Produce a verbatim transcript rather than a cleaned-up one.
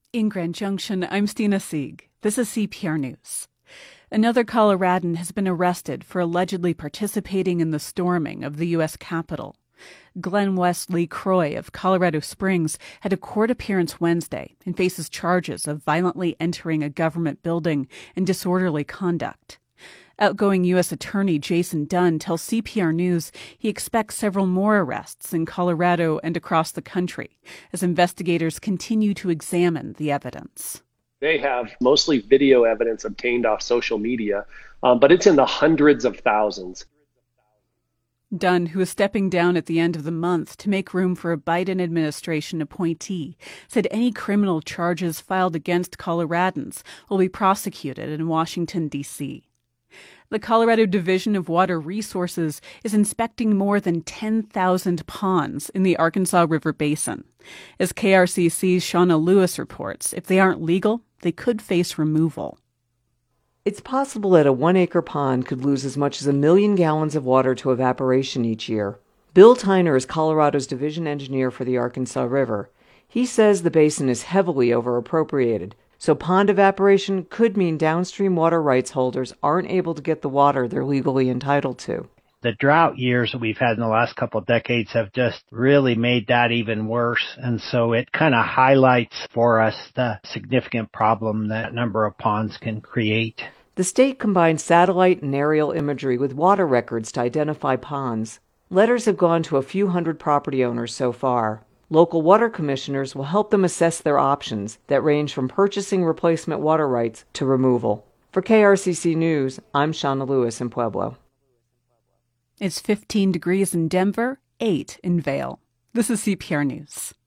In Grand Junction, I'm Stina Sieg. This is C P R News. Another Coloradan has been arrested for allegedly participating in the storming of the U S Capitol. Glenn Wesley Croy of Colorado Springs had a court appearance Wednesday and faces charges of violently entering a government building and disorderly conduct. Outgoing U S Attorney Jason Dunn tells C P R News he expects several more arrests in Colorado and across the country as investigators continue to examine the evidence. They have mostly video evidence obtained off social media, um, but it's in the hundreds of thousands. Dunn, who is stepping down at the end of the month to make room for a Biden administration appointee, said any criminal charges filed against Coloradans will be prosecuted in Washington, D C The Colorado Division of Water Resources is inspecting more than ten thousand ponds in the Arkansas River Basin. As K R C C's Shauna Lewis reports, if they aren't legal, they could face removal. It's possible that a one-acre pond could lose as much as a million gallons of water to evaporation each year. Bill Tyner is Colorado's division engineer for the Arkansas River. He says the basin is heavily over-appropriated, so pond evaporation could mean downstream water rights holders aren't able to get the water they're legally entitled to. The drought years that we've had in the last couple of decades have just really made that even worse. And so it kind of highlights for us the significant problem that number of ponds can create. The state combines satellite and aerial imagery with water records to identify ponds. Letters have gone to a few hundred property owners so far. Local water commissioners will help them assess their options that range from purchasing replacement water rights to removal. For K R C C News, I'm Shauna Lewis in Pueblo. It's fifteen degrees in Denver, eight in Vail. This is C P R News.